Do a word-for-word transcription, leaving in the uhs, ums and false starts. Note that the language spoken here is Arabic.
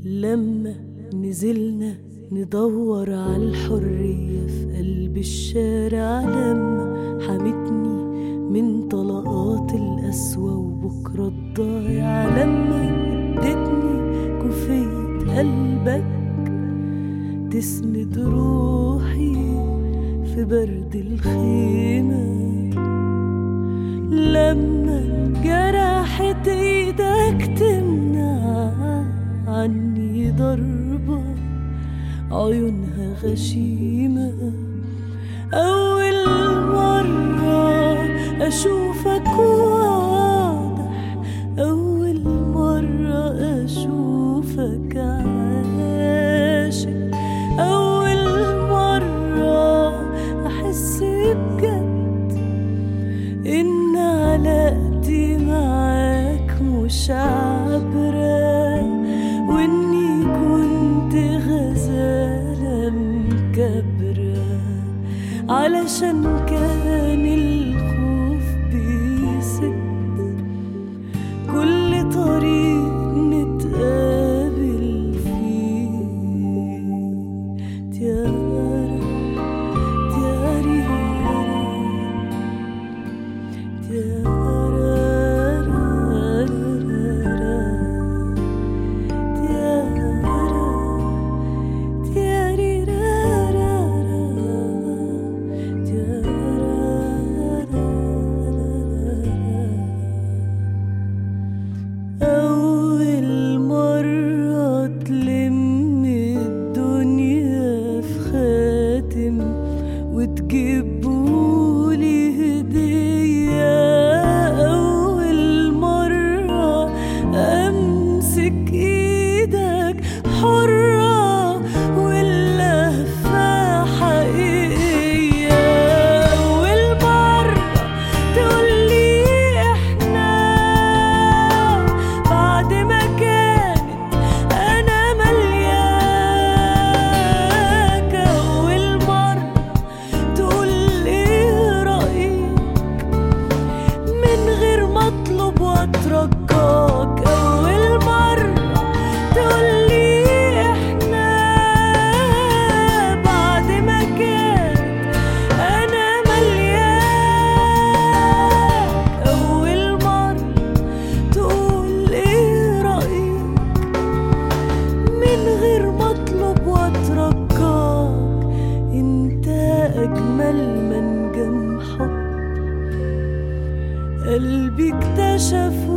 لما نزلنا ندور عالحرية في قلب الشارع، لما حمتني من طلقات القسوة وبكرة الضايع، لما ادتني كوفية قلبك تسند روحي في برد الخيمة، لما جرحت ايدك تمنع عني ضربة عيونها غشيمة، أول مرة أشوفك واضح، أول مرة أشوفك عاشق، أول مرة أحس بجد إن علاقتي معاك مش عبرة، وإني كنت غزالة مكبرة، علشان كان الخوف بيسد كل طريق نتقابل فيه. تيارا تياري تيارا أول مرة تلم الدنيا في خاتم وتجيبولي هدية، أول مرة أمسك إيدك حرة واللهفة حقيقية، أول مرة تقولي إحنا بعد ما كانت أنا ملياك، أول مرة تقولي رأيك من غير ما أطلب وأترجاك، أول مرة تقولي إحنا بعد ما كانت أنا ملياك، أول مرة تقولي رأيك من غير ما أطلب وأترجاك، أنت أجمل منجم حب قلبي اكتشف